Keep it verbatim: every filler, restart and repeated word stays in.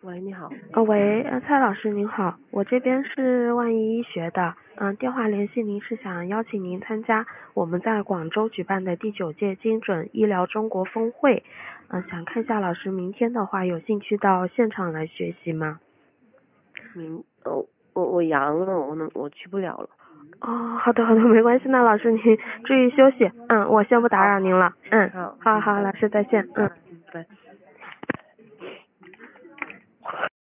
喂，你好。 呃，喂，呃，蔡老师您好，我这边是万一医学的，嗯、呃，电话联系您是想邀请您参加我们在广州举办的第九届精准医疗中国峰会，嗯、呃，想看一下老师明天的话有兴趣到现场来学习吗？ 明，哦，我我阳了，我能我去不了了。 哦，好的好的，没关系，那老师您注意休息，嗯，我先不打扰您了，嗯， 好， 好好， 嗯，拜老师再见，嗯。 嗯，拜。